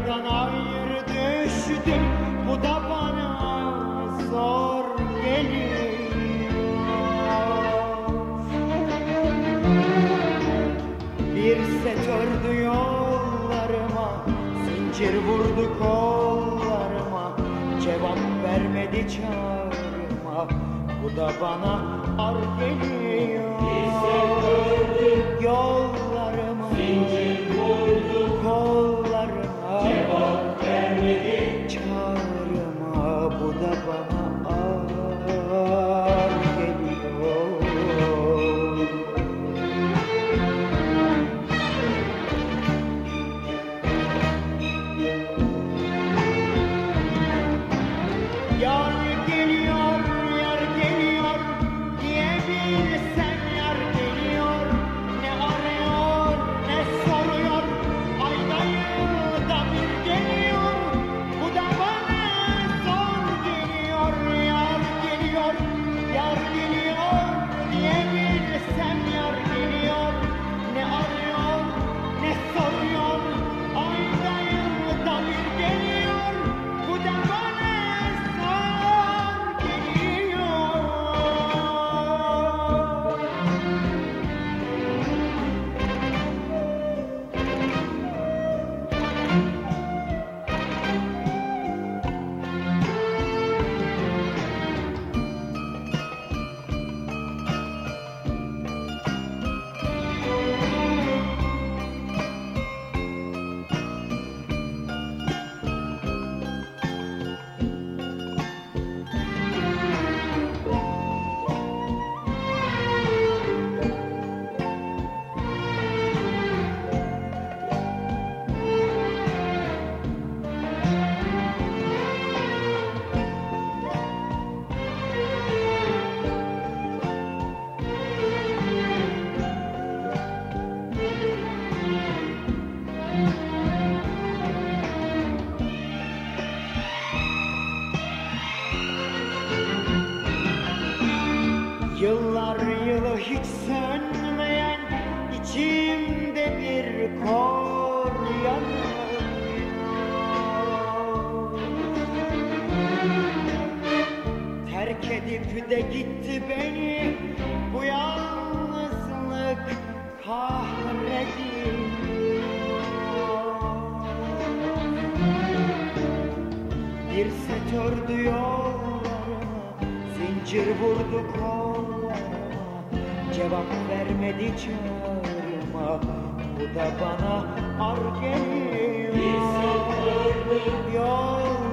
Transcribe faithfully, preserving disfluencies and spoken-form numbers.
Yardan ayrı düştüm, bu da bana zor geliyor. Bir set ördü yollarıma, zincir vurdu kollarıma, cevap vermedi çağrıma, bu da bana ar geliyor. Bir set ördü yollarıma, zincir vurdu kollarıma, cevap vermedi çağrıma, bu da bana ar geliyor. Yar geliyor, yar geliyor, diyebilsen yar geliyor. Ne arıyor, ne soruyor, ayda yılda bir geliyor. Bu da bana zor geliyor. Yar geliyor, yar geliyor, diyebilsem yar geliyor. Ne arıyor, ne soruyor, ayda yılda bir geliyor. Bu da bana zor geliyor. Yıllar yılı hiç sönmeyen içimde bir kor yanıyor. Terk edip de gitti beni bu yalnızlık kahrediyor. Bir set ördü yollarıma, zincir vurdu kollarıma, cevap vermedi çağrıma, bu da bana ar geliyor. bir set ördü Yol